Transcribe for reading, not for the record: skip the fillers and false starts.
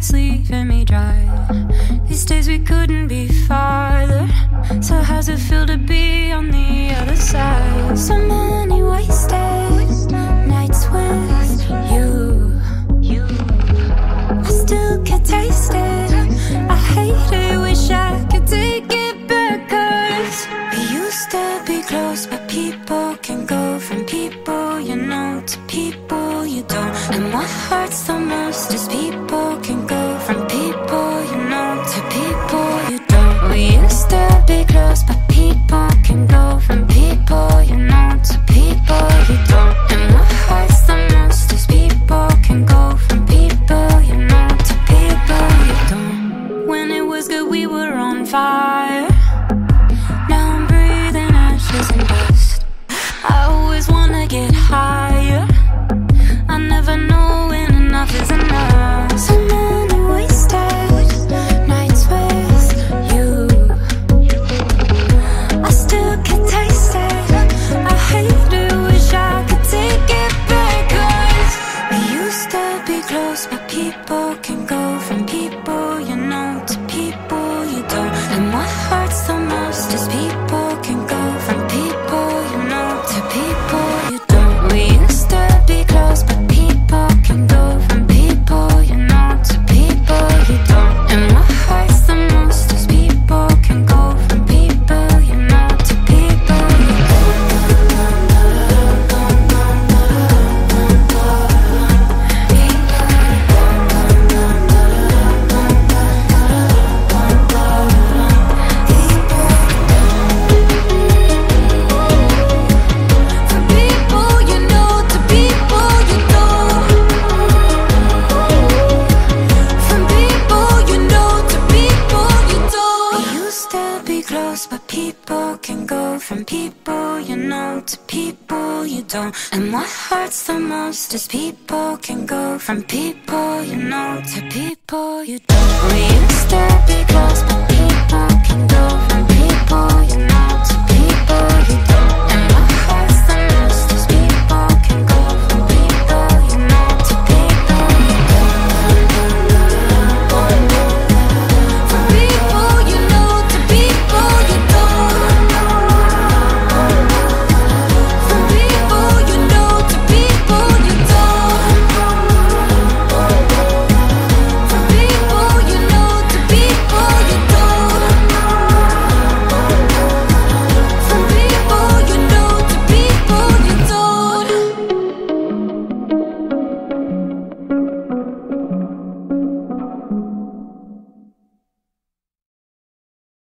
rain's leaving me dry. These days we couldn't be farther. So how's it feel to be on the other side? So many wasted nights with you. I still can taste it. I hate it, wish I could take it back. 'Cause we used to be close, but people can go from people you know to people you don't. And what hurts the most is people can go from people you know to people you don't. We used to be close, but people can go from people you know to people you don't. And what hurts the most is people can go from people you know to people you don't. When it was good we were on fire. Now I'm breathing ashes and dust. I always wanna get higher. I never know when enough is enough. So many wasted nights with you. I still can taste it. I hate it, wish I could take it back. 'Cause we used to be close, but people can go from people you know to people you don't. And what hurts the most is people can go from people you know to people you don't. We used to be close, but people can go from people you know to people you don't. And what hurts the most is people can go from people you know to people you but people can go from people you know to people you don't. And what hurts the most is people can go from people you know to people you don't. We used to be